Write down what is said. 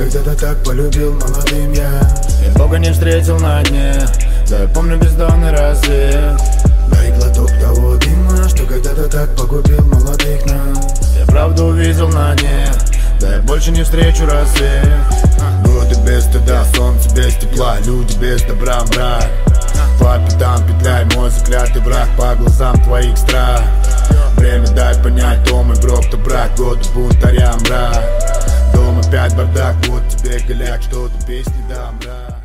когда-то так полюбил молодым я. И Бога не встретил на дне, да я помню бездонный рассвет. Дай глоток того дыма, что когда-то так погубил молодых нас. Я правду увидел на дне, да я больше не встречу рассвет. Годы без стыда, солнце без тепла, люди без добра, мрак. По пятам петляй, мой заклятый враг, по глазам твоих страх. Время дай понять, то мой гроб, то брак, годы бунтаря, мрак. Дом опять бардак, вот тебе голяк, что-то песни да, мрак.